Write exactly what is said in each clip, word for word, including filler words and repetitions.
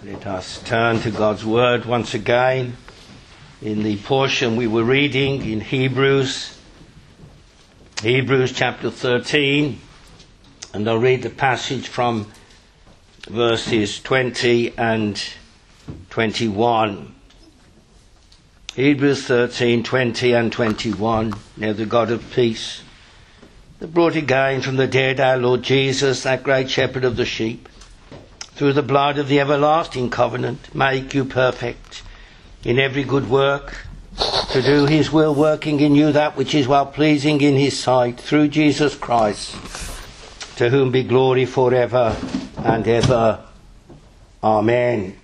Let us turn to God's Word once again in the portion we were reading in Hebrews, Hebrews chapter thirteen, and I'll read the passage from verses twenty and twenty-one. Hebrews thirteen, twenty and twenty-one. Now the God of peace, that brought again from the dead our Lord Jesus, that great shepherd of the sheep, through the blood of the everlasting covenant, make you perfect in every good work, to do his will, working in you that which is well pleasing in his sight, through Jesus Christ, to whom be glory forever and ever. Amen.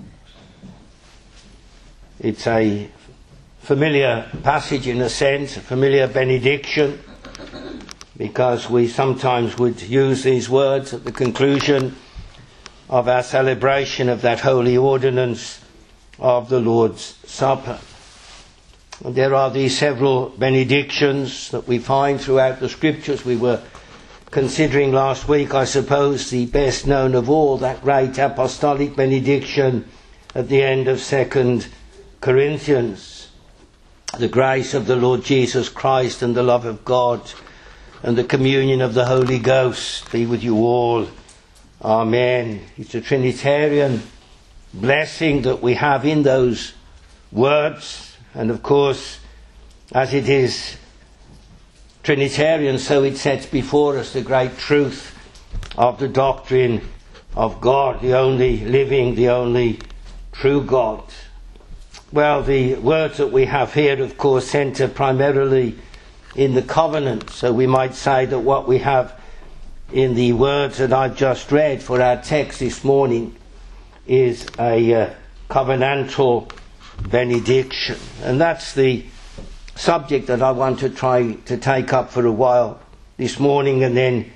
It's a familiar passage in a sense, a familiar benediction, because we sometimes would use these words at the conclusion of our celebration of that holy ordinance of the Lord's Supper. And there are these several benedictions that we find throughout the Scriptures. We were considering last week, I suppose, the best known of all, that great apostolic benediction at the end of Second Corinthians. The grace of the Lord Jesus Christ and the love of God and the communion of the Holy Ghost be with you all. Amen. It's a Trinitarian blessing that we have in those words. And of course, as it is Trinitarian, so it sets before us the great truth of the doctrine of God, the only living, the only true God. Well, the words that we have here, of course, centre primarily in the covenant. So we might say that what we have in the words that I've just read for our text this morning is a uh, covenantal benediction. And that's the subject that I want to try to take up for a while this morning, and then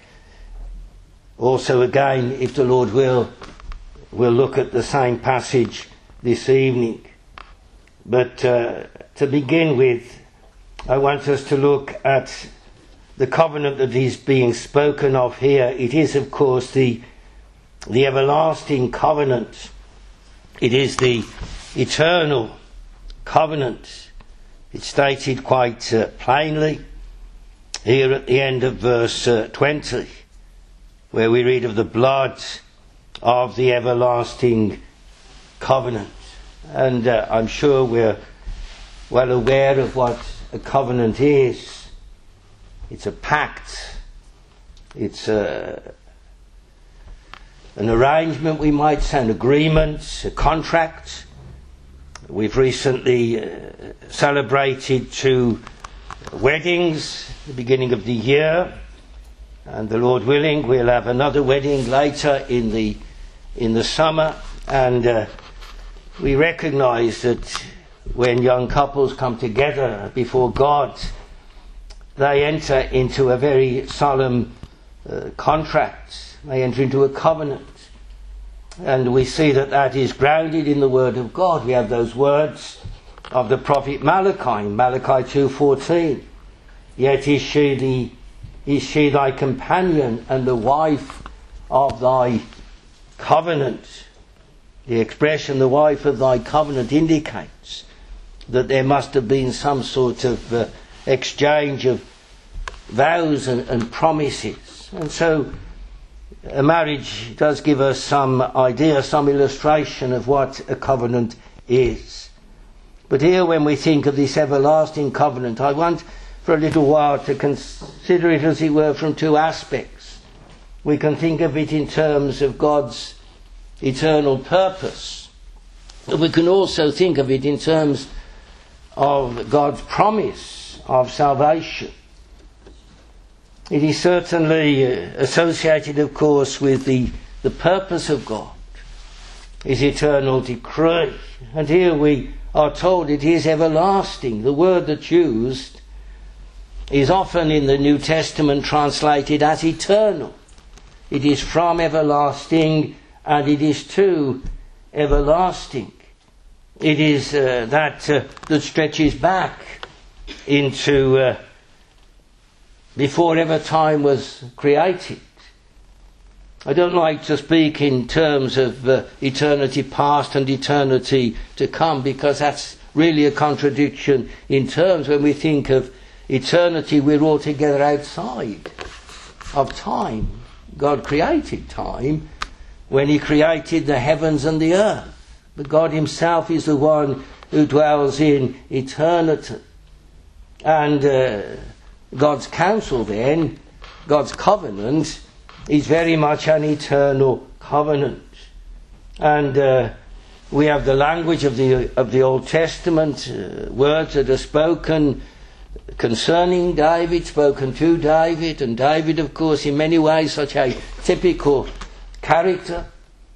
also again, if the Lord will, we'll look at the same passage this evening. But uh, to begin with, I want us to look at the covenant that is being spoken of here. It is, of course, the the everlasting covenant. It is the eternal covenant. It's stated quite uh, plainly here at the end of verse uh, twenty, where we read of the blood of the everlasting covenant. And uh, I'm sure we're well aware of what a covenant is. It's a pact. It's a, an arrangement, we might say, an agreement, a contract. We've recently uh, celebrated two weddings at the beginning of the year, and the Lord willing, we'll have another wedding later in the in the summer. And uh, we recognise that when young couples come together before God, they enter into a very solemn uh, contract. They enter into a covenant. And we see that that is grounded in the Word of God. We have those words of the prophet Malachi, Malachi two fourteen. Yet is she, the, is she thy companion and the wife of thy covenant. The expression, the wife of thy covenant, indicates that there must have been some sort of uh, exchange of vows and, and promises. And so a marriage does give us some idea, some illustration of what a covenant is. But here, when we think of this everlasting covenant, I want for a little while to consider it, as it were, from two aspects. We can think of it in terms of God's eternal purpose, but we can also think of it in terms of God's promise of salvation. It is certainly associated, of course, with the, the purpose of God, his eternal decree. And here we are told it is everlasting. The word that's used is often in the New Testament translated as eternal. It is from everlasting and it is to everlasting. It is uh, that uh, that stretches back into uh, before ever time was created. I don't like to speak in terms of uh, eternity past and eternity to come, because that's really a contradiction in terms. When we think of eternity, we're altogether outside of time. God created time when he created the heavens and the earth. But God himself is the one who dwells in eternity. And uh, God's counsel then, God's covenant, is very much an eternal covenant. And uh, we have the language of the of the Old Testament, uh, words that are spoken concerning David, spoken to David, and David, of course, in many ways such a typical character,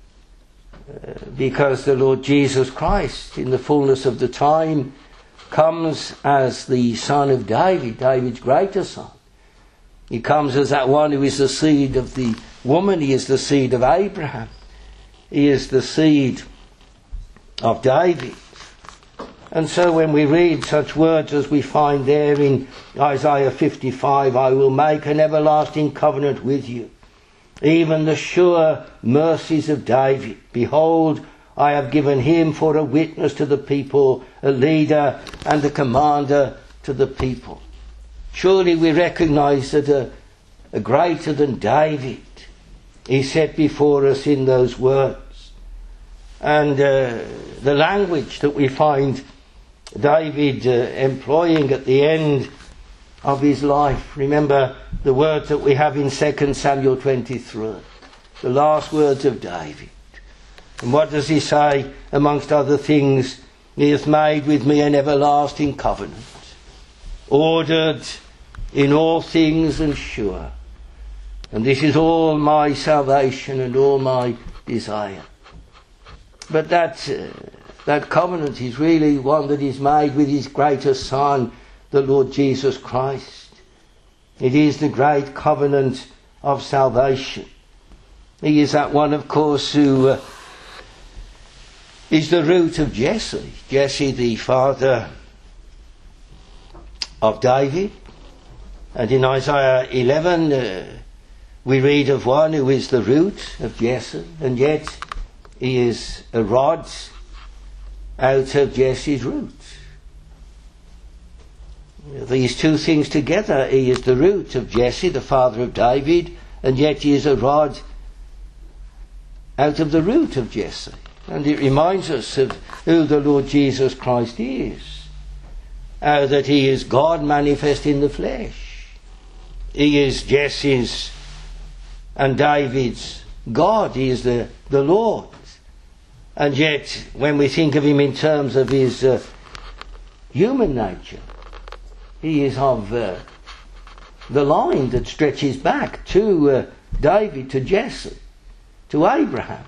uh, because the Lord Jesus Christ, in the fullness of the time, comes as the son of David, David's greater son. He comes as that one who is the seed of the woman. He is the seed of Abraham. He is the seed of David. And so when we read such words as we find there in Isaiah fifty-five, I will make an everlasting covenant with you, even the sure mercies of David. Behold, I have given him for a witness to the people, a leader and a commander to the people. Surely we recognise that a, a greater than David is set before us in those words. And uh, the language that we find David uh, employing at the end of his life. Remember the words that we have in Second Samuel twenty-three, the last words of David. And what does he say? Amongst other things, he hath made with me an everlasting covenant, ordered in all things and sure. And this is all my salvation and all my desire. But that, uh, that covenant is really one that is made with his greatest Son, the Lord Jesus Christ. It is the great covenant of salvation. He is that one, of course, who uh, is the root of Jesse. Jesse, the father of David. And in Isaiah eleven, uh, we read of one who is the root of Jesse, and yet he is a rod out of Jesse's root. These two things together, he is the root of Jesse, the father of David, and yet he is a rod out of the root of Jesse. And it reminds us of who the Lord Jesus Christ is, how that he is God manifest in the flesh. He is Jesse's and David's God. He is the, the Lord. And yet, when we think of him in terms of his uh, human nature, he is of uh, the line that stretches back to uh, David, to Jesse, to Abraham,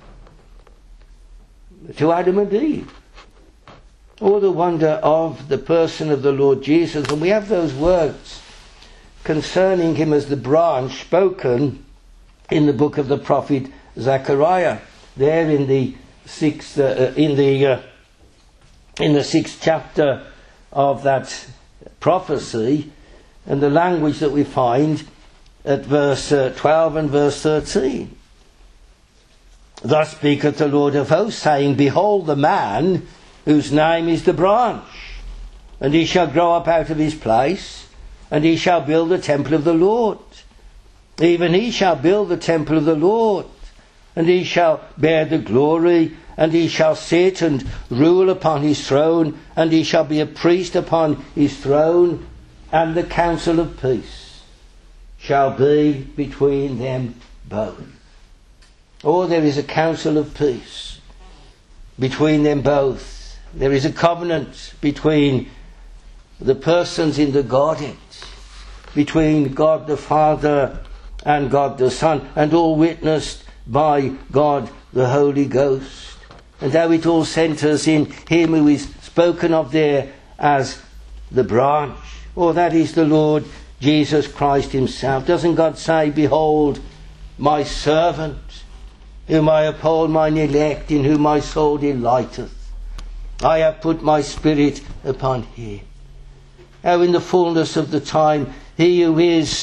to Adam and Eve. All the wonder of the person of the Lord Jesus. And we have those words concerning him as the branch spoken in the book of the prophet Zechariah, there in the sixth uh, in the uh, in the sixth chapter of that prophecy, and the language that we find at verse uh, twelve and verse thirteen. Thus speaketh the Lord of hosts, saying, Behold the man whose name is the branch, and he shall grow up out of his place, and he shall build the temple of the Lord. Even he shall build the temple of the Lord, and he shall bear the glory, and he shall sit and rule upon his throne, and he shall be a priest upon his throne, and the counsel of peace shall be between them both. Oh, there is a counsel of peace between them both. There is a covenant between the persons in the Godhead, between God the Father and God the Son, and all witnessed by God the Holy Ghost. And how it all centres in him who is spoken of there as the branch. Oh, that is the Lord Jesus Christ himself. Doesn't God say, Behold my servant, whom I uphold, mine elect, in whom my soul delighteth. I have put my spirit upon him. How in the fullness of the time, he who is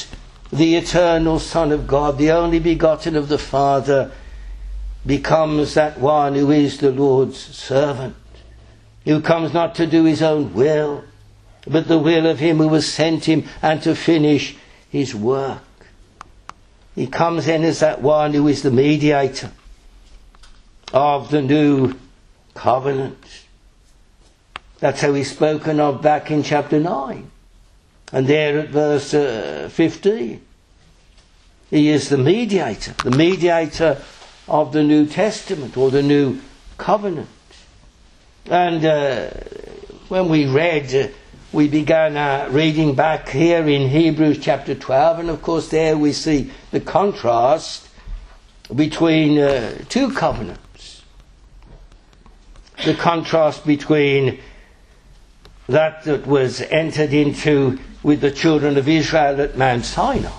the eternal Son of God, the only begotten of the Father, becomes that one who is the Lord's servant, who comes not to do his own will, but the will of him who has sent him and to finish his work. He comes in as that one who is the mediator of the new covenant. That's how he's spoken of back in chapter nine. And there at verse uh, fifteen. He is the mediator, the mediator of the New Testament or the new covenant. And uh, when we read, uh, we began uh, reading back here in Hebrews chapter twelve, and of course there we see the contrast between uh, two covenants. The contrast between that that was entered into with the children of Israel at Mount Sinai,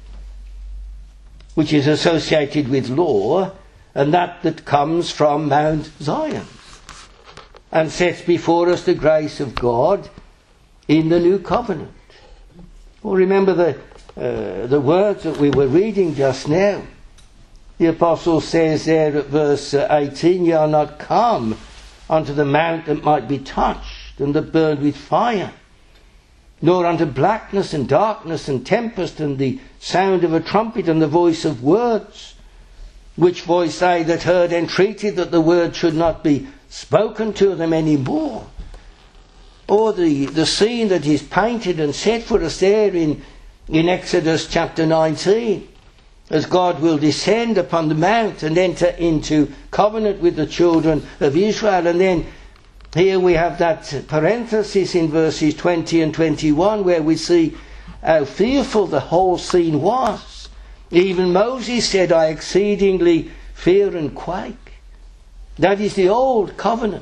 which is associated with law, and that that comes from Mount Zion, and sets before us the grace of God in the new covenant. Well, remember the uh, the words that we were reading just now. The apostle says there at verse eighteen, "Ye are not come unto the mount that might be touched, and that burned with fire, nor unto blackness and darkness and tempest and the sound of a trumpet and the voice of words, which voice they that heard entreated that the word should not be spoken to them any more." Or the, the scene that is painted and set for us there in, in Exodus chapter nineteen, as God will descend upon the mount and enter into covenant with the children of Israel. And then here we have that parenthesis in verses twenty and twenty-one where we see how fearful the whole scene was. Even Moses said, "I exceedingly fear and quake." That is the old covenant.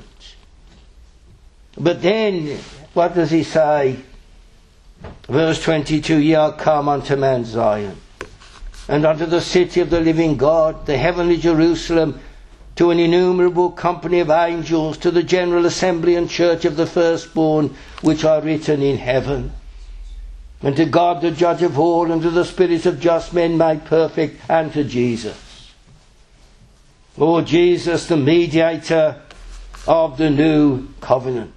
But then, what does he say? Verse twenty-two, "Ye are come unto Mount Zion, and unto the city of the living God, the heavenly Jerusalem, to an innumerable company of angels, to the general assembly and church of the firstborn, which are written in heaven, and to God the judge of all, and to the spirits of just men made perfect, and to Jesus." Lord Jesus, the mediator of the new covenant.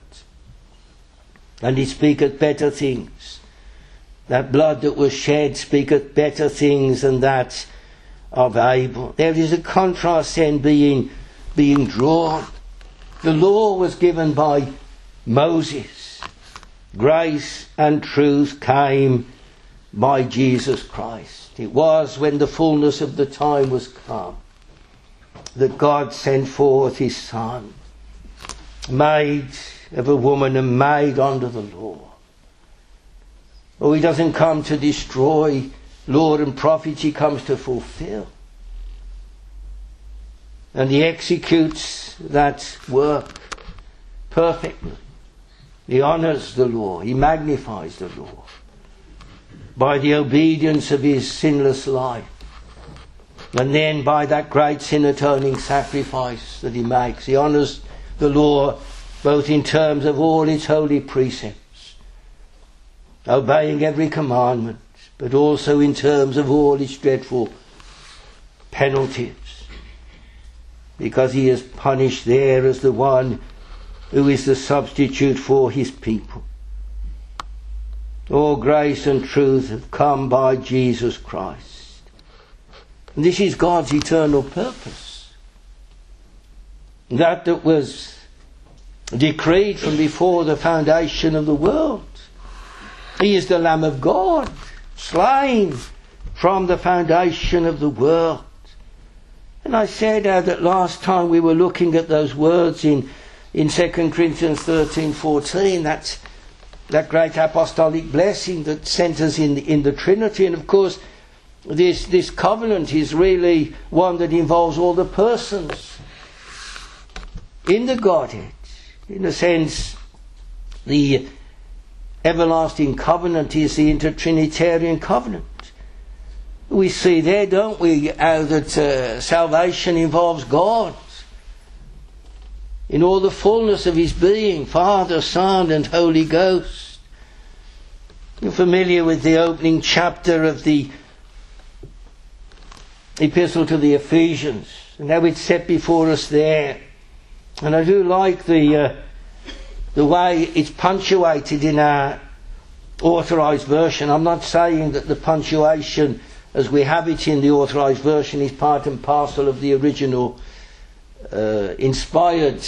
And he speaketh better things. That blood that was shed speaketh better things than that of Abel. There is a contrast then being, being drawn. The law was given by Moses. Grace and truth came by Jesus Christ. It was when the fullness of the time was come that God sent forth his Son, made of a woman and made under the law. Oh, he doesn't come to destroy law and prophets, he comes to fulfill. And he executes that work perfectly. He honours the law, he magnifies the law by the obedience of his sinless life. And then by that great sin-atoning sacrifice that he makes, he honours the law both in terms of all its holy precepts, obeying every commandment, but also in terms of all its dreadful penalties, because he is punished there as the one who is the substitute for his people. All grace and truth have come by Jesus Christ. And this is God's eternal purpose. That that was decreed from before the foundation of the world. He is the Lamb of God, slain from the foundation of the world. And I said uh, that last time we were looking at those words in, in Second Corinthians thirteen fourteen, that, that great apostolic blessing that centres in, in the Trinity. And of course, this, this covenant is really one that involves all the persons in the Godhead. In a sense, the everlasting covenant is the intertrinitarian covenant. We see there, don't we, how that uh, salvation involves God in all the fullness of his being, Father, Son and Holy Ghost. You're familiar with the opening chapter of the Epistle to the Ephesians, and how it's set before us there. And I do like the uh, the way it's punctuated in our authorised version. I'm not saying that the punctuation as we have it in the authorised version is part and parcel of the original uh, inspired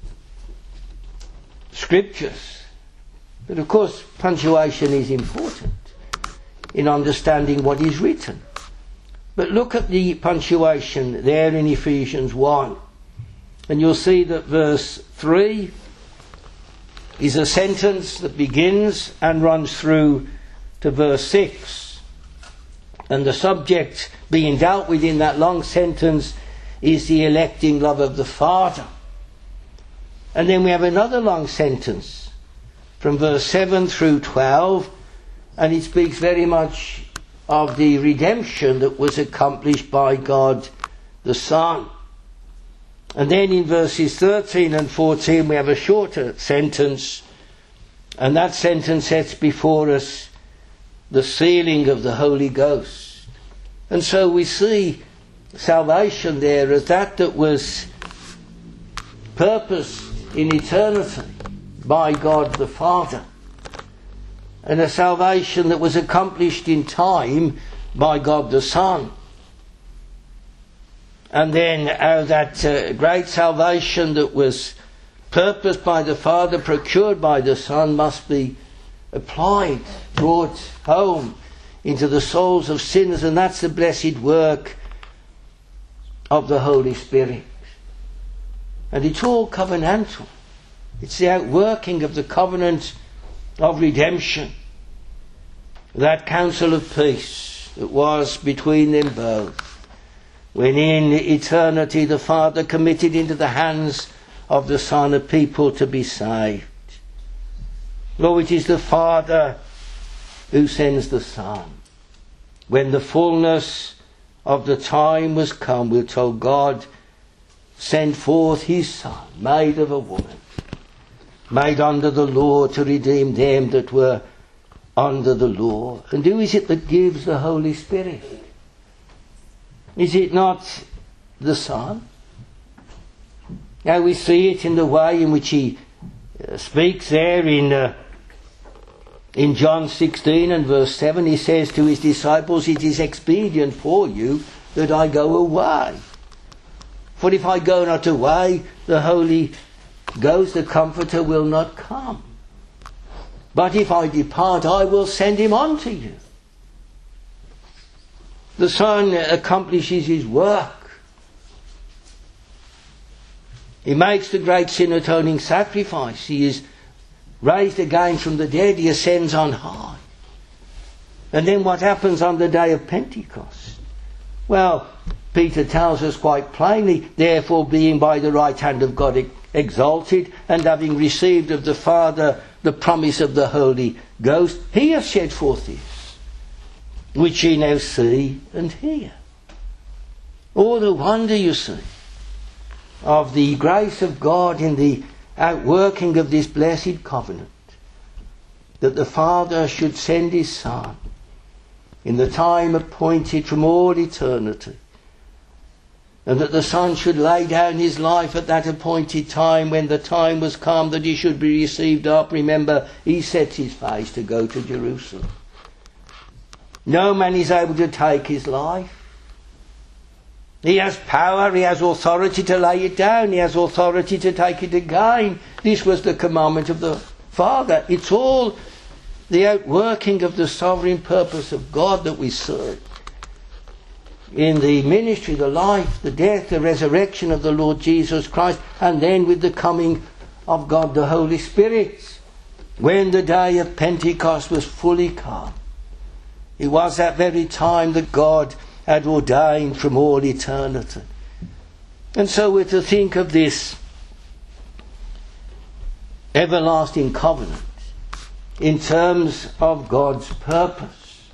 scriptures. But of course punctuation is important in understanding what is written. But look at the punctuation there in Ephesians one, and you'll see that verse three is a sentence that begins and runs through to verse six. And the subject being dealt with in that long sentence is the electing love of the Father. And then we have another long sentence from verse seven through twelve, and it speaks very much of the redemption that was accomplished by God the Son. And then in verses thirteen and fourteen we have a shorter sentence, and that sentence sets before us the sealing of the Holy Ghost. And so we see salvation there as that that was purposed in eternity by God the Father, and a salvation that was accomplished in time by God the Son. And then how that uh, great salvation that was purposed by the Father, procured by the Son, must be applied, brought home into the souls of sinners, and that's the blessed work of the Holy Spirit. And it's all covenantal. It's the outworking of the covenant of redemption, that counsel of peace that was between them both, when in eternity the Father committed into the hands of the Son a people to be saved. Lord, it is the Father who sends the Son. When the fullness of the time was come, we're told God sent forth his Son, made of a woman, made under the law, to redeem them that were under the law. And who is it that gives the Holy Spirit? Is it not the Son? Now we see it in the way in which he uh, speaks there in uh, in John sixteen and verse seven. He says to his disciples, "It is expedient for you that I go away. For if I go not away, the Holy Ghost, the Comforter, will not come. But if I depart, I will send him on to you." The Son accomplishes his work. He makes the great sin atoning sacrifice. He is raised again from the dead. He ascends on high. And then what happens on the day of Pentecost? Well, Peter tells us quite plainly, "Therefore being by the right hand of God exalted, and having received of the Father the promise of the Holy Ghost, he has shed forth this, which ye now see and hear." All the wonder, you see, of the grace of God in the outworking of this blessed covenant, that the Father should send his Son in the time appointed from all eternity, and that the Son should lay down his life at that appointed time, when the time was come that he should be received up. Remember, he set his face to go to Jerusalem. No man is able to take his life. He has power, he has authority to lay it down, he has authority to take it again. This was the commandment of the Father. It's all the outworking of the sovereign purpose of God that we serve in the ministry, the life, the death, the resurrection of the Lord Jesus Christ, and then with the coming of God the Holy Spirit, when the day of Pentecost was fully come. It was that very time that God had ordained from all eternity. And so we're to think of this everlasting covenant in terms of God's purpose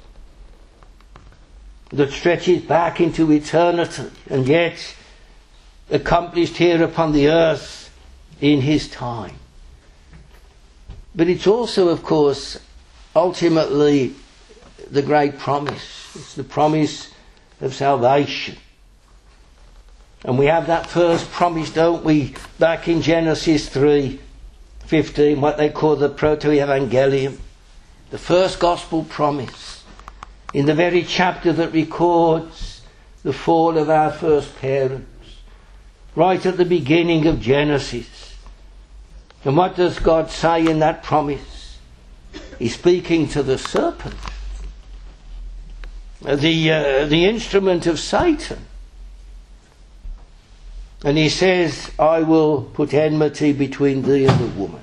that stretches back into eternity, and yet accomplished here upon the earth in his time. But it's also, of course, ultimately the great promise. It's the promise of salvation. And we have that first promise, don't we, back in Genesis three fifteen, what they call the proto-evangelium, the first gospel promise, in the very chapter that records the fall of our first parents, right at the beginning of Genesis. And what does God say in that promise? He's speaking to the serpent, the uh, the instrument of Satan. And he says, I will put enmity between thee and the woman,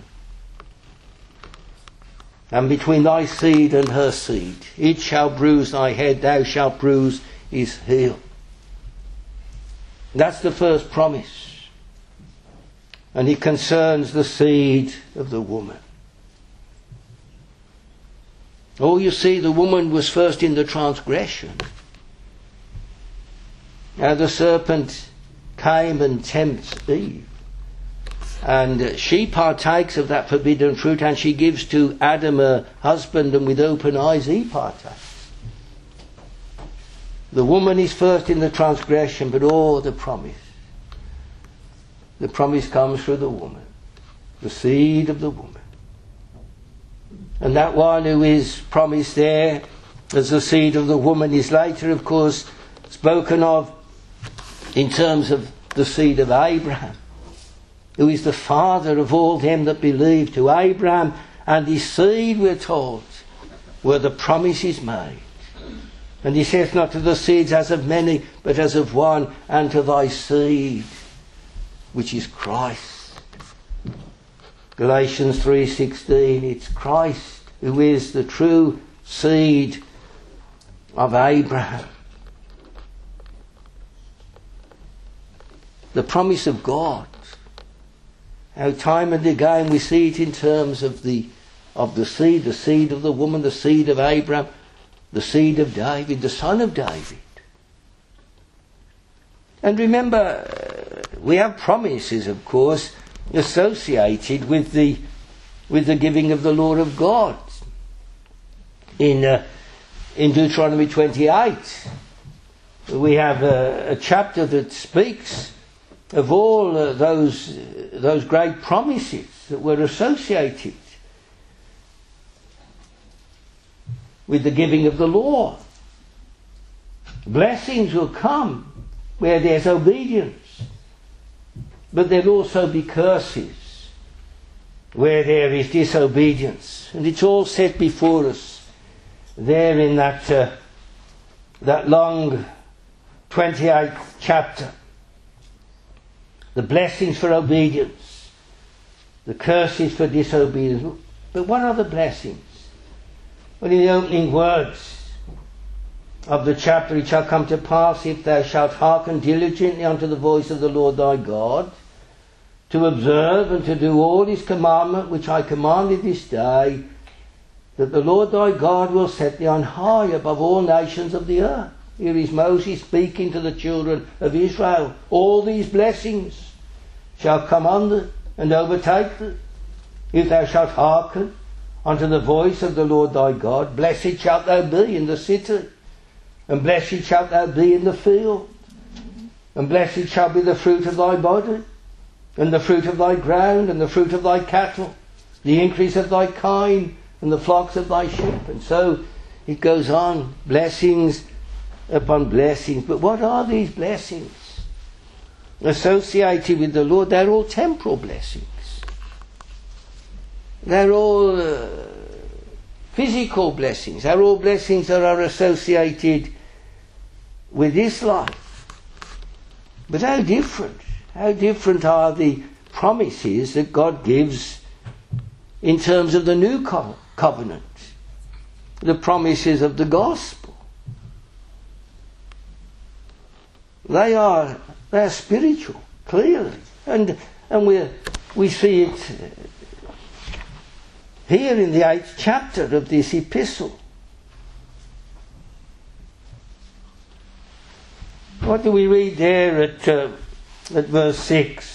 and between thy seed and her seed. It shall bruise thy head, thou shalt bruise his heel. That's the first promise. And it concerns the seed of the woman. Oh, you see, the woman was first in the transgression. Now the serpent came and tempts Eve, and she partakes of that forbidden fruit, and she gives to Adam her husband, and with open eyes he partakes. The woman is first in the transgression, but oh, the promise. The promise comes through the woman, the seed of the woman. And that one who is promised there as the seed of the woman is later, of course, spoken of in terms of the seed of Abraham, who is the father of all them that believe. To Abraham and his seed, we're told, were the promises made. And he says, not to the seeds as of many, but as of one, and to thy seed, which is Christ. Galatians three sixteen, it's Christ who is the true seed of Abraham. The promise of God. How time and again we see it in terms of the of the seed, the seed of the woman, the seed of Abraham, the seed of David, the son of David. And remember, we have promises, of course, associated with the with the giving of the law of God. In uh, in Deuteronomy twenty-eight, we have a, a chapter that speaks of all uh, those uh, those great promises that were associated with the giving of the law. Blessings will come where there's obedience, but there'll also be curses where there is disobedience. And it's all set before us there in that uh, that long twenty-eighth chapter. The blessings for obedience, the curses for disobedience. But what are the blessings? Well, in the opening words of the chapter, it shall come to pass, if thou shalt hearken diligently unto the voice of the Lord thy God, to observe and to do all his commandment which I commanded this day, that the Lord thy God will set thee on high above all nations of the earth. Here is Moses speaking to the children of Israel. All these blessings shall come on thee and overtake thee, if thou shalt hearken unto the voice of the Lord thy God. Blessed shalt thou be in the city, and blessed shalt thou be in the field, and blessed shall be the fruit of thy body, and the fruit of thy ground, and the fruit of thy cattle, the increase of thy kine, and the flocks of thy sheep. And so it goes on, blessings upon blessings. But what are these blessings associated with the Lord? They're all temporal blessings. They're all uh, physical blessings. They're all blessings that are associated with this life. But how different, how different are the promises that God gives in terms of the new co- covenant, the promises of the gospel. They are they're spiritual, clearly, and and we we see it here in the eighth chapter of this epistle. What do we read there at uh, at verse six?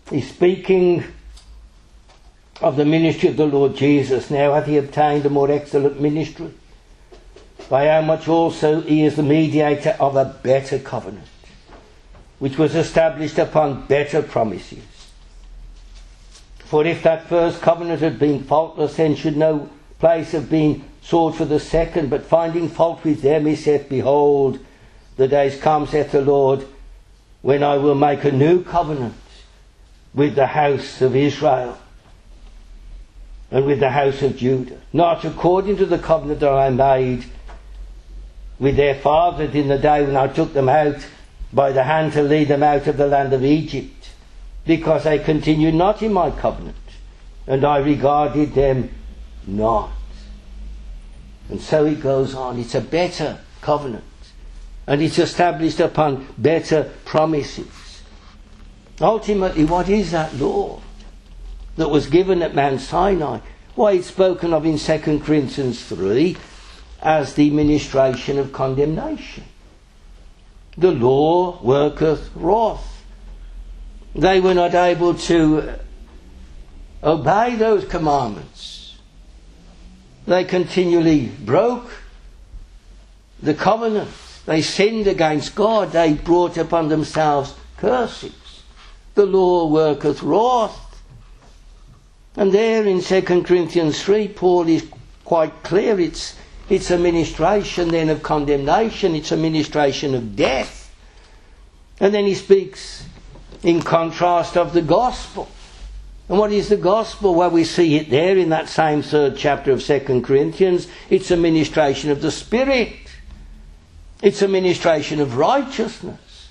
He's speaking of the ministry of the Lord Jesus. Now hath he obtained a more excellent ministry, by how much also he is the mediator of a better covenant, which was established upon better promises. For if that first covenant had been faultless, then should no place have been sought for the second. But finding fault with them, he saith, Behold, the days come, saith the Lord, when I will make a new covenant with the house of Israel and with the house of Judah, not according to the covenant that I made with their fathers in the day when I took them out by the hand to lead them out of the land of Egypt, because they continued not in my covenant, and I regarded them not. And so he goes on. It's a better covenant, and it's established upon better promises. Ultimately, what is that law that was given at Mount Sinai? Why, it's spoken of in Second Corinthians three as the ministration of condemnation. The law worketh wrath. They were not able to obey those commandments. They continually broke the covenant. They sinned against God. They brought upon themselves curses. The law worketh wrath. And there in Second Corinthians three, Paul is quite clear. It's, it's a ministration then of condemnation. It's a ministration of death. And then he speaks in contrast of the gospel. And what is the gospel? Well, we see it there in that same third chapter of Second Corinthians. It's a ministration of the Spirit. It's a ministration of righteousness.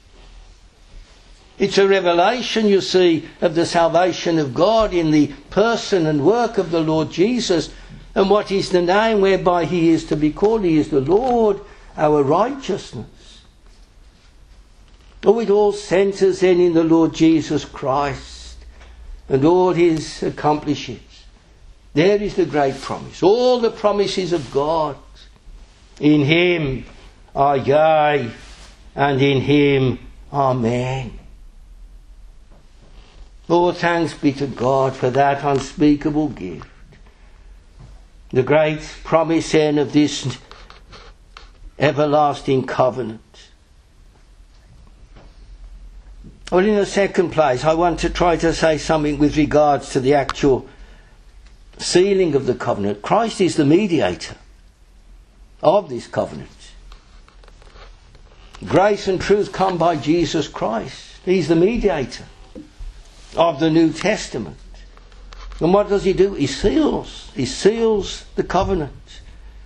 It's a revelation, you see, of the salvation of God in the person and work of the Lord Jesus. And what is the name whereby he is to be called? He is the Lord, our righteousness. Oh, it all centres then in the Lord Jesus Christ and all his accomplishments. There is the great promise. All the promises of God. In him are yea, and in him amen. Oh, thanks be to God for that unspeakable gift. The great promise then of this everlasting covenant. Well, in the second place, I want to try to say something with regards to the actual sealing of the covenant. Christ is the mediator of this covenant. Grace and truth come by Jesus Christ. He's the mediator of the New Testament. And what does he do? He seals. He seals the covenant.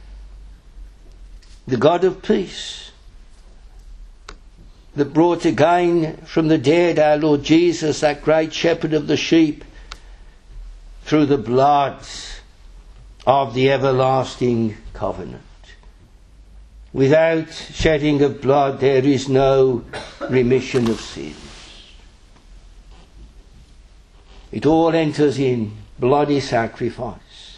The God of peace, that brought again from the dead our Lord Jesus, that great shepherd of the sheep, through the blood of the everlasting covenant. Without shedding of blood there is no remission of sins. It all enters in bloody sacrifice.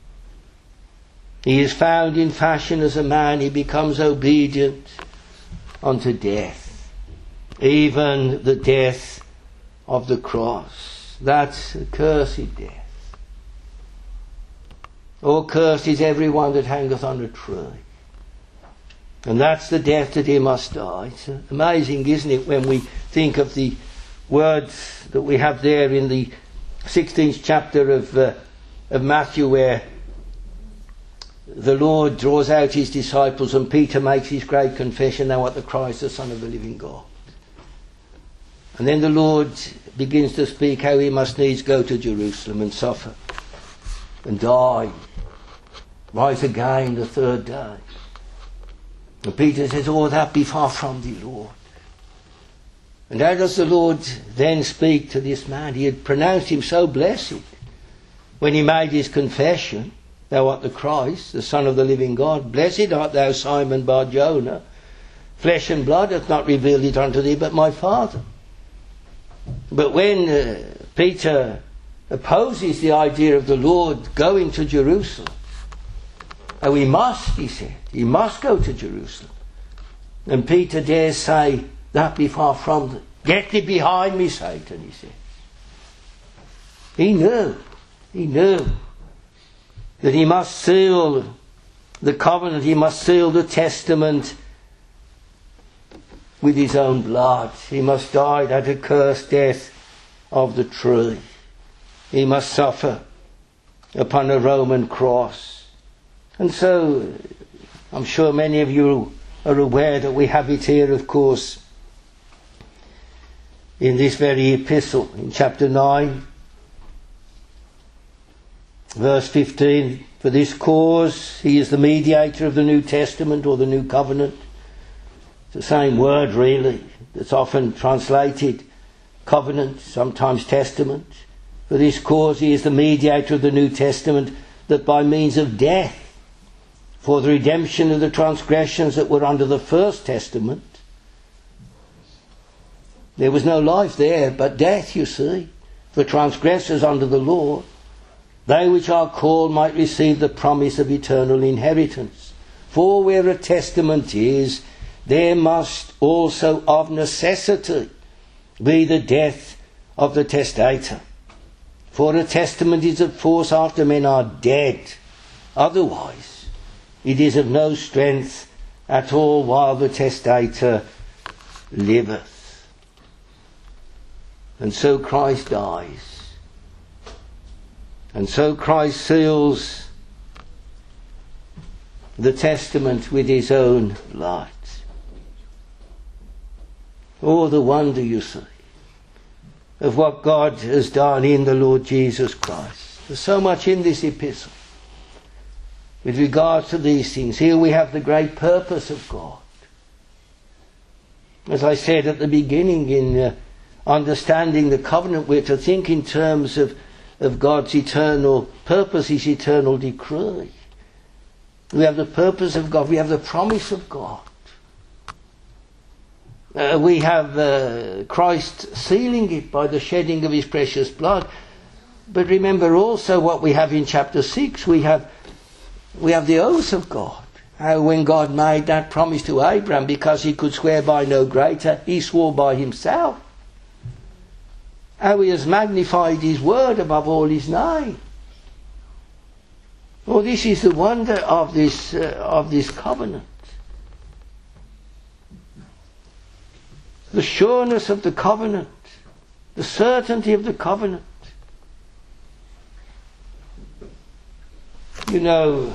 He is found in fashion as a man. He becomes obedient unto death. Even the death of the cross. That's a cursed death. Oh, cursed is everyone that hangeth on a tree. And that's the death that he must die. It's amazing, isn't it, when we think of the words that we have there in the sixteenth chapter of, uh, of Matthew, where the Lord draws out his disciples and Peter makes his great confession, thou art the Christ, the Son of the living God. And then the Lord begins to speak how he must needs go to Jerusalem and suffer and die, rise again the third day. And Peter says, oh, that be far from thee, Lord. And how does the Lord then speak to this man? He had pronounced him so blessed when he made his confession, thou art the Christ, the Son of the living God. Blessed art thou, Simon Bar-Jonah. Flesh and blood hath not revealed it unto thee, but my Father. But when uh, Peter opposes the idea of the Lord going to Jerusalem, oh, he must, he said, he must go to Jerusalem. And Peter dares say, that be far from thee. Get thee behind me, Satan, he said. He knew, he knew that he must seal the covenant, he must seal the testament with his own blood. He must die that accursed death of the tree. He must suffer upon a Roman cross. And so, I'm sure many of you are aware that we have it here, of course, in this very epistle, in chapter nine, verse fifteen. For this cause he is the mediator of the New Testament or the New Covenant. It's the same word really that's often translated covenant, sometimes testament. For this cause he is the mediator of the New Testament, that by means of death, for the redemption of the transgressions that were under the first testament. There was no life there, but death, you see, for transgressors under the law, they which are called might receive the promise of eternal inheritance. For where a testament is, there must also of necessity be the death of the testator. For a testament is of force after men are dead. Otherwise, it is of no strength at all while the testator liveth. And so Christ dies. And so Christ seals the testament with his own blood. Oh, the wonder, you see, of what God has done in the Lord Jesus Christ. There's so much in this epistle with regards to these things. Here we have the great purpose of God. As I said at the beginning, in uh, understanding the covenant, we're to think in terms of, of God's eternal purpose, his eternal decree. We have the purpose of God, we have the promise of God. Uh, we have uh, Christ sealing it by the shedding of his precious blood. But remember also what we have in chapter six. We have we have the oath of God. How when God made that promise to Abraham, because he could swear by no greater, he swore by himself. How he has magnified his word above all his name. Well, this is the wonder of this uh, of this covenant. The sureness of the covenant, the certainty of the covenant. You know,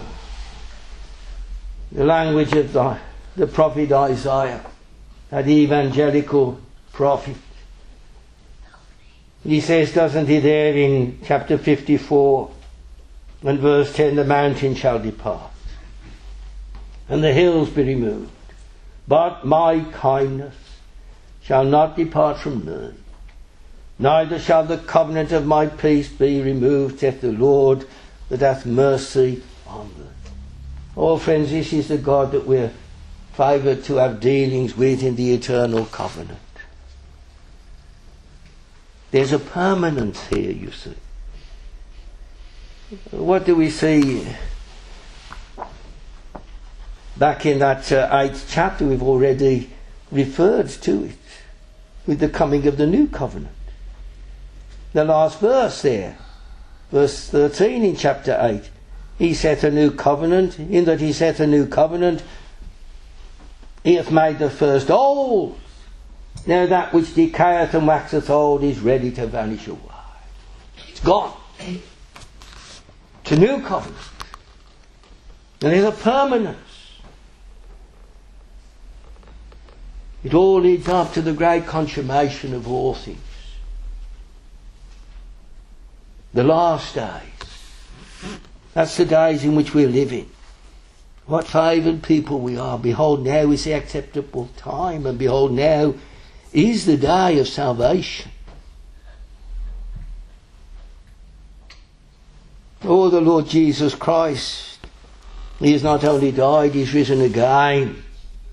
the language of the, the prophet Isaiah, that evangelical prophet. He says, doesn't he there in chapter fifty-four and verse ten, the mountain shall depart and the hills be removed, but my kindness shall not depart from me, neither shall the covenant of my peace be removed, saith the Lord that hath mercy on thee. Oh friends, this is the God that we're favoured to have dealings with in the eternal covenant. There's a permanence here, you see. What do we see back in that uh, eighth chapter? We've already referred to it with the coming of the new covenant. The last verse there, verse thirteen in chapter eight. He saith a new covenant, in that he saith a new covenant, he hath made the first old. Now that which decayeth and waxeth old is ready to vanish away. It's gone. It's a new covenant. And there's a permanence. It all leads up to the great consummation of all things. The last days. That's the days in which we're living. What favoured people we are. Behold, now is the acceptable time, and behold, now is the day of salvation. Oh, the Lord Jesus Christ, he has not only died, he's risen again.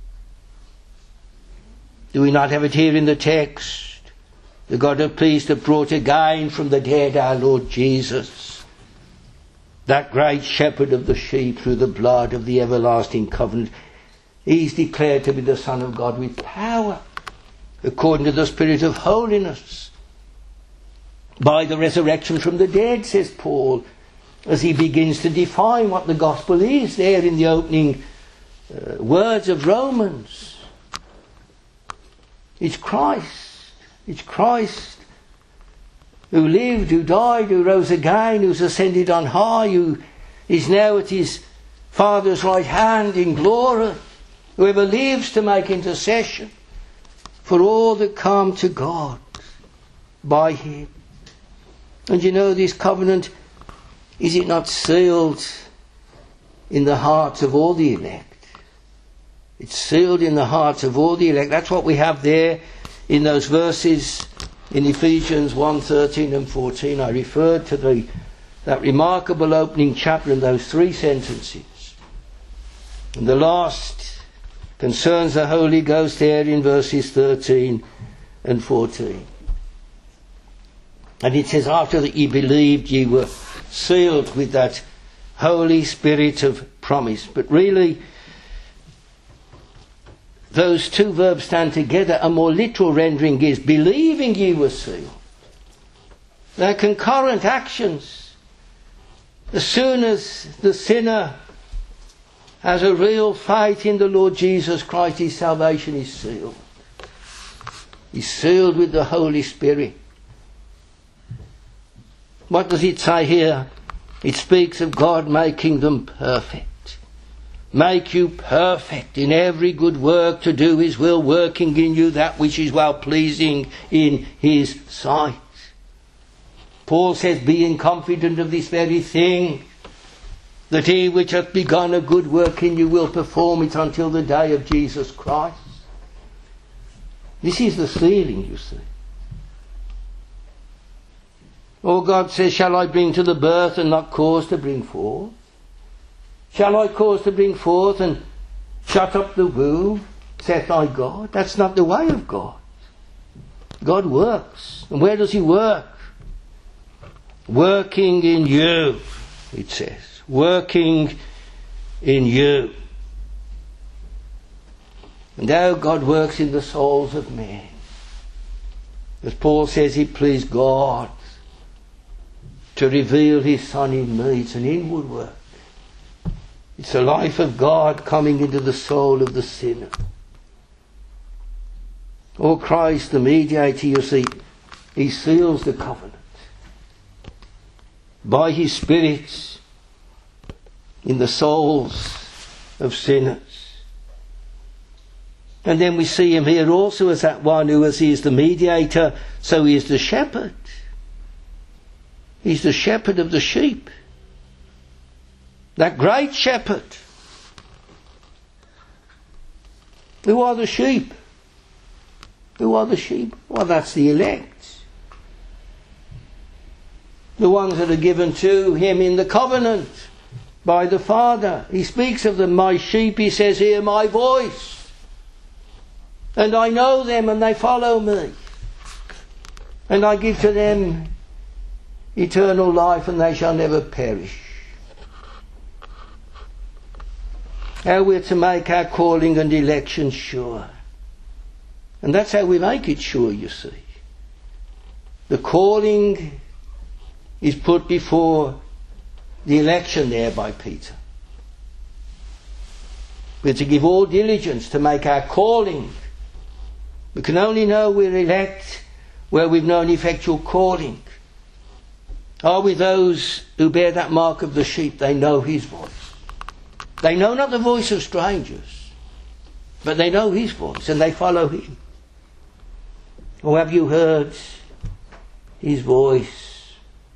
Do we not have it here in the text? The God of peace that brought again from the dead our Lord Jesus, that great shepherd of the sheep, through the blood of the everlasting covenant. He's declared to be the Son of God with power, according to the Spirit of holiness. by the resurrection from the dead, says Paul, as he begins to define what the gospel is there in the opening uh, words of Romans. It's Christ. It's Christ who lived, who died, who rose again, who's ascended on high, who is now at his Father's right hand in glory, whoever lives to make intercession for all that come to God by him. And you know, this covenant, is it not sealed in the hearts of all the elect? It's sealed in the hearts of all the elect. That's what we have there in those verses in Ephesians one, thirteen and fourteen. I referred to the, that remarkable opening chapter in those three sentences. And the last concerns the Holy Ghost there in verses thirteen and fourteen. And it says, after that ye believed, ye were sealed with that Holy Spirit of promise. But really, those two verbs stand together. A more literal rendering is, believing ye were sealed. They're concurrent actions. As soon as the sinner has a real faith in the Lord Jesus Christ, his salvation is sealed. He's sealed with the Holy Spirit. What does it say here? It speaks of God making them perfect. Make you perfect in every good work to do his will, working in you that which is well pleasing in his sight. Paul says, being confident of this very thing, that he which hath begun a good work in you will perform it until the day of Jesus Christ. This is the sealing, you see. Oh, God says, shall I bring to the birth and not cause to bring forth? Shall I cause to bring forth and shut up the womb, saith thy God? That's not the way of God. God works. And where does he work? Working in you, it says. Working in you. And how God works in the souls of men. As Paul says, it pleased God to reveal his Son in me. It's an inward work. It's the life of God coming into the soul of the sinner. Oh, Christ, the mediator, you see, he seals the covenant by his Spirit in the souls of sinners. And then we see him here also as that one who, as he is the mediator, so he is the shepherd. He's the shepherd of the sheep. That great shepherd. Who are the sheep? Who are the sheep? Well, that's the elect. The ones that are given to him in the covenant by the Father. He speaks of them, my sheep, he says, hear my voice. And I know them and they follow me. And I give to them eternal life and they shall never perish. How we're to make our calling and election sure. And that's how we make it sure, you see. The calling is put before the election there by Peter. We're to give all diligence to make our calling. We can only know we're elect where we've known effectual calling. Are we those who bear that mark of the sheep? They know his voice. They know not the voice of strangers, but they know his voice and they follow him. Or have you heard his voice?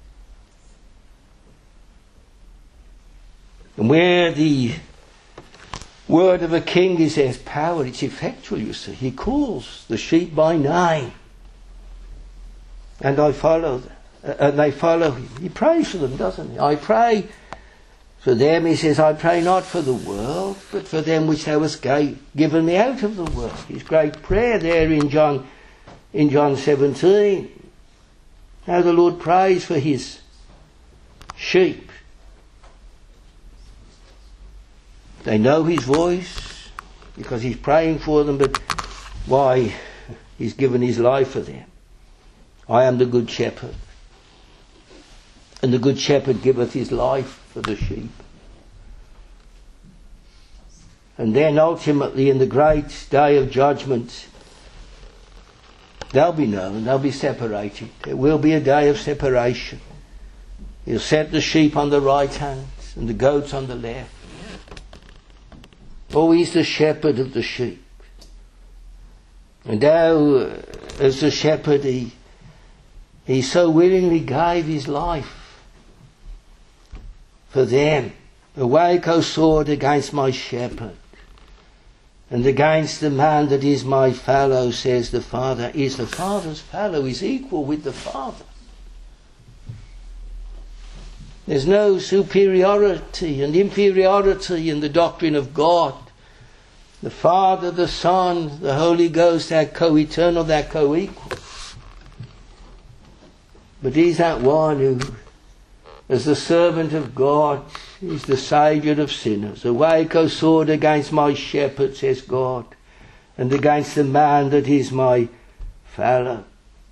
And where the word of a king is, there's power. It's effectual, you see. He calls the sheep by name. And I follow them. Uh, and they follow him. He prays for them, doesn't he? I pray for them, he says, I pray not for the world, but for them which thou hast given me out of the world. His great prayer there in John, in John seventeen. How the Lord prays for his sheep. They know his voice because he's praying for them, but why? He's given his life for them. I am the good shepherd. And the good shepherd giveth his life for the sheep. And then ultimately in the great day of judgment, they'll be known, they'll be separated. There will be a day of separation. He'll set the sheep on the right hand and the goats on the left. Oh, he's the shepherd of the sheep. And now, as the shepherd, he, he so willingly gave his life for them. Awake, O sword, against my shepherd, and against the man that is my fellow, says the Father. Is the Father's fellow, is equal with the Father. There's no superiority and inferiority in the doctrine of God. The Father, the Son, the Holy Ghost, they're co-eternal, they're co-equal. But he's that one who, as the servant of God, is the Saviour of sinners. Awake, O sword, against my shepherd, says God, and against the man that is my fellow.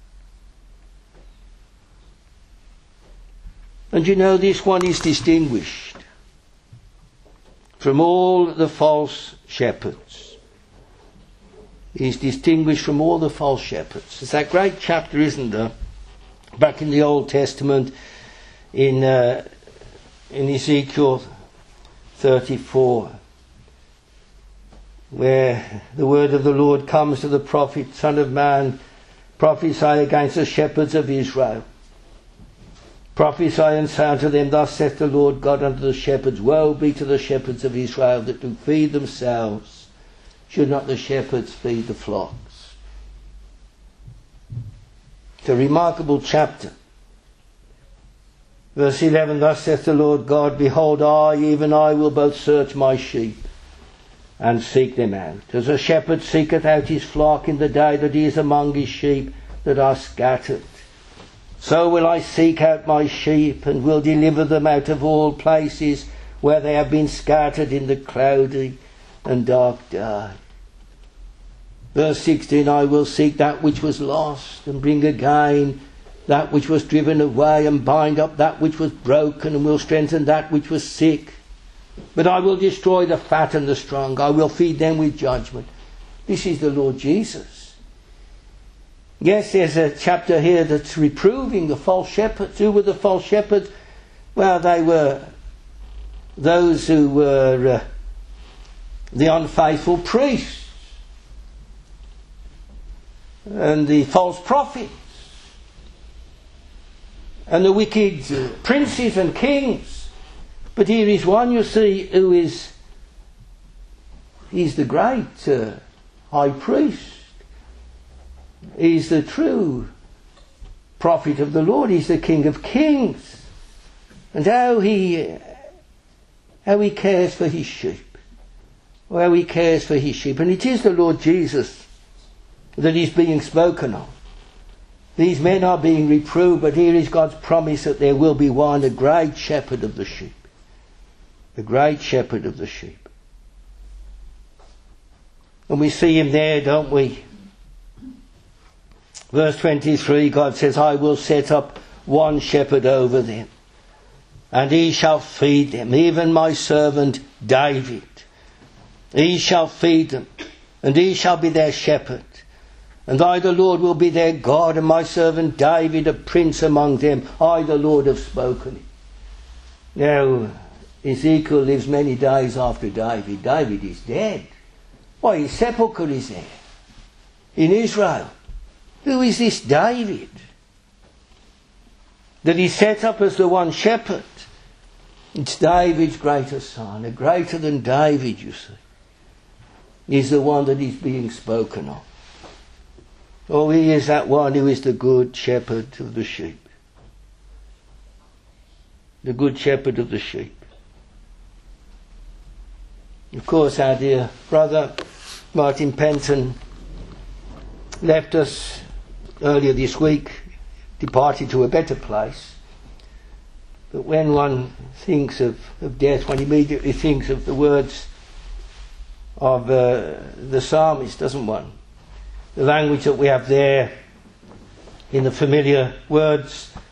And you know, this one is distinguished from all the false shepherds. He's distinguished from all the false shepherds. There's that great chapter, isn't there, back in the Old Testament, in uh, in Ezekiel thirty-four, where the word of the Lord comes to the prophet, Son of man, prophesy against the shepherds of Israel. Prophesy and say unto them, Thus saith the Lord God unto the shepherds, Woe be to the shepherds of Israel that do feed themselves. Should not the shepherds feed the flocks? It's a remarkable chapter. Verse eleven, Thus saith the Lord God, Behold, I, even I, will both search my sheep and seek them out. As a shepherd seeketh out his flock in the day that he is among his sheep that are scattered, so will I seek out my sheep, and will deliver them out of all places where they have been scattered in the cloudy and dark day. Verse sixteen, I will seek that which was lost, and bring again that which was driven away, and bind up that which was broken, and will strengthen that which was sick. But I will destroy the fat and the strong. I will feed them with judgment. This is the Lord Jesus. Yes, there's a chapter here that's reproving the false shepherds. Who were the false shepherds? Well, they were those who were uh, the unfaithful priests and the false prophets and the wicked princes and kings. But here is one, you see, who is he's the great uh, high priest. He's the true prophet of the Lord. He's the King of Kings. And how he how he cares for his sheep. How he cares for his sheep. And it is the Lord Jesus that is being spoken of. These men are being reproved, but here is God's promise that there will be one, a great shepherd of the sheep. The great shepherd of the sheep. And we see him there, don't we? Verse twenty-three, God says, I will set up one shepherd over them, and he shall feed them, even my servant David. He shall feed them, and he shall be their shepherd. And I, the Lord, will be their God, and my servant David, a prince among them. I, the Lord, have spoken it. Now, Ezekiel lives many days after David. David is dead. Why, his sepulchre is there, in Israel. Who is this David that he set up as the one shepherd? It's David's greater son, a greater than David, you see. He's the one that is being spoken of. Oh, he is that one who is the good shepherd of the sheep. The good shepherd of the sheep. Of course, our dear brother Martin Penton left us earlier this week, departed to a better place. But when one thinks of, of death, one immediately thinks of the words of uh, the psalmist, doesn't one? The language that we have there in the familiar words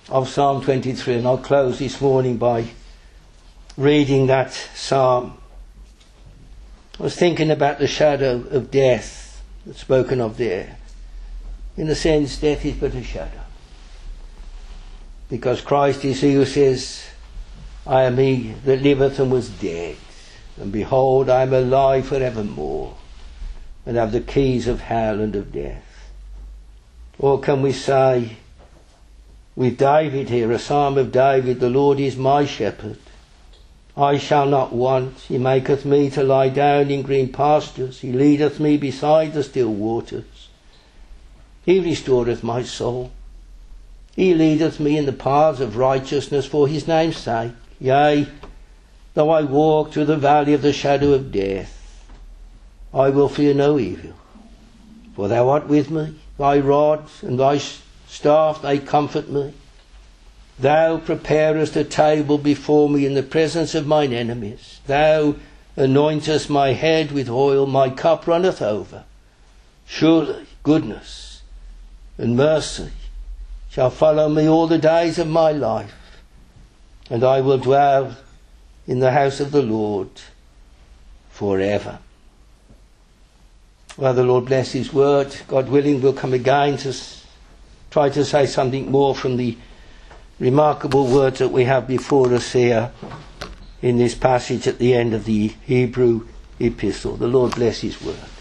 of Psalm twenty-three, and I'll close this morning by reading that psalm. I was thinking about the shadow of death that's spoken of there. In a sense, death is but a shadow, because Christ is he who says, I am he that liveth and was dead, and behold, I am alive for evermore, and have the keys of hell and of death. Or can we say with David here, a psalm of David, the Lord is my shepherd, I shall not want. He maketh me to lie down in green pastures. He leadeth me beside the still waters. He restoreth my soul. He leadeth me in the paths of righteousness for his name's sake. Yea, though I walk through the valley of the shadow of death, I will fear no evil. For thou art with me, thy rod and thy staff, they comfort me. Thou preparest a table before me in the presence of mine enemies. Thou anointest my head with oil, my cup runneth over. Surely goodness and mercy shall follow me all the days of my life, and I will dwell in the house of the Lord forever. Well, the Lord bless his word. God willing, we'll come again to try to say something more from the remarkable words that we have before us here in this passage at the end of the Hebrew epistle. The Lord bless his word.